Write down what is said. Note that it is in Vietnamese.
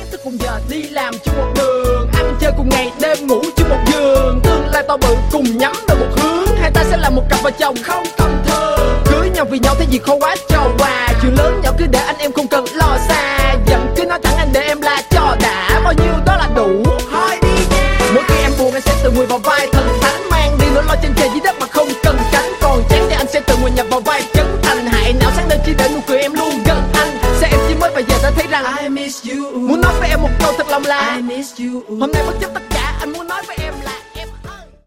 thức cùng giờ, đi làm chung một đường, ăn chơi cùng ngày đêm, ngủ chung một giường. Tương lai to bự cùng nhắm vào một hướng, hai ta sẽ là một cặp vợ chồng không tầm thường. Cưới nhau vì nhau thế gì khó quá cho quà, chuyện lớn nhỏ cứ để anh em không cần lo xa. Giận cứ nói thẳng anh để em la cho đã, bao nhiêu đó là đủ. Thôi đi nha. Mỗi khi em buồn anh sẽ tự nguyện vào vai thần thánh, mang đi nỗi lo trên trời dưới đất mà không cần tránh. Còn chán thì anh sẽ tự nguyện nhập vào vai chân thành, hại não sáng lên chỉ để nụ cười em luôn gần anh. Sẽ em chỉ mới và giờ đã thấy rằng I miss you. Muốn nói với em một câu thật lòng là I miss you. Hôm nay bất chấp tất cả